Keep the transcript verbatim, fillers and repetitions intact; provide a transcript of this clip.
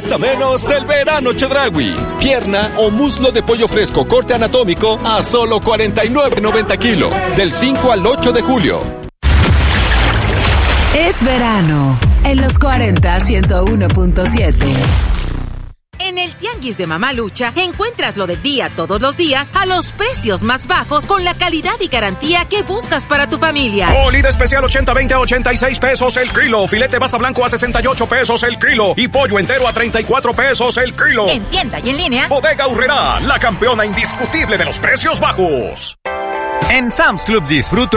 cuesta menos del verano Chedraui. Pierna o muslo de pollo fresco corte anatómico a solo cuarenta y nueve noventa kilo. Del cinco al ocho de julio. Es verano. En los cuarenta, ciento uno punto siete. En el Tianguis de Mamalucha encuentras lo del día todos los días a los precios más bajos con la calidad y garantía que buscas para tu familia. Molida especial ochenta veinte a ochenta y seis pesos el kilo. Filete basta blanco a sesenta y ocho pesos el kilo. Y pollo entero a treinta y cuatro pesos el kilo. En tienda y en línea. Bodega Aurrerá, la campeona indiscutible de los precios bajos. En Sam's Club disfruto